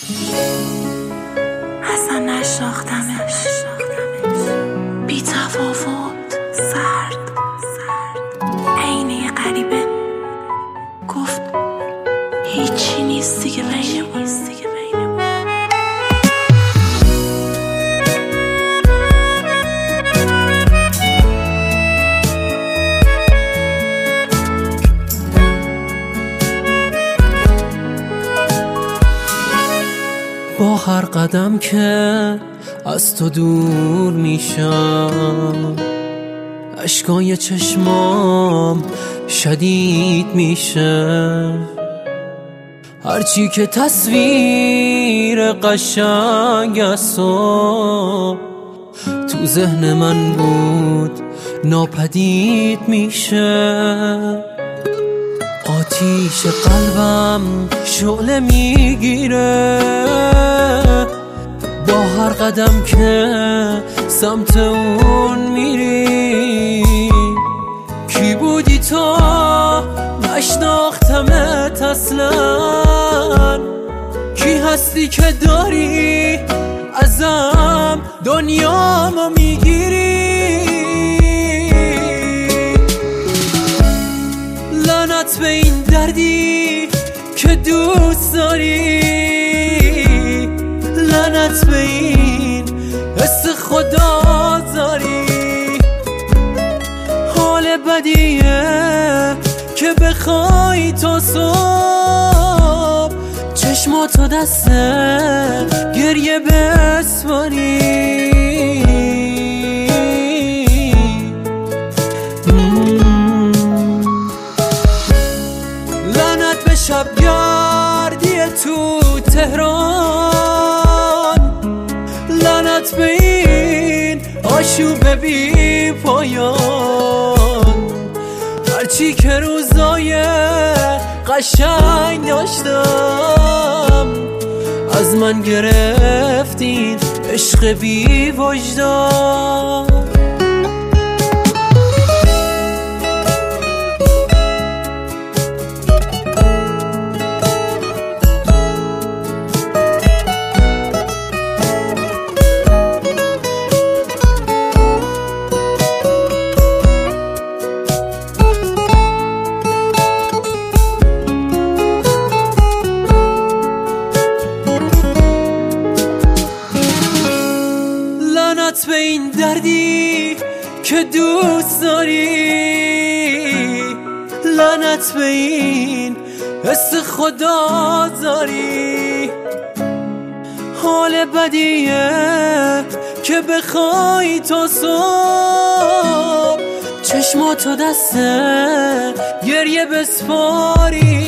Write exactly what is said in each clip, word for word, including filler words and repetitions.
اصلا نشناختمش، بی تفاوت، سرد عین یه غریبه. گفت هیچی نیست دیگه بینمون. با هر قدم که از تو دور میشم، اشکای چشمام شدید میشه. هرچی که تصویر قشنگ از تو تو ذهن من بود ناپدید میشه. آتیش قلبم شعله میگیره با هر قدم که سمت اون میری. کی بودی تو؟ نشناختمت اصلا. کی هستی که داری ازم دنیامو میگیری؟ لعنت به این دردی که دوست داری، لعنت به این حس خدا داری. حال بدیه که بخوای تا صبح چشماتو دست گریه بسپاری. شبگردی تو تهران، لعنت به این آشوب بی پایان. هرچی که روزای قشنگ داشتم از من گرفتین عشق بی وجدان. لعنت به این دردی که دوست داری، لعنت به این حس خدا داری. حال بدیه که بخوای تا صبح چشماتو دست گریه بسپاری.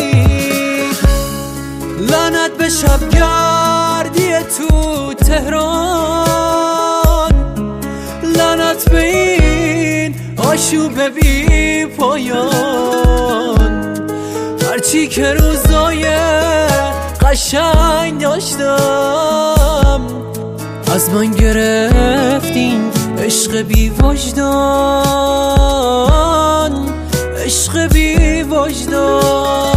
لعنت به شبگردی تو تهران، لعنت به این آشوب بی پایان. هرچی که روزای قشنگ داشتم از من گرفتین عشق بی وجدان، عشق بی وجدان.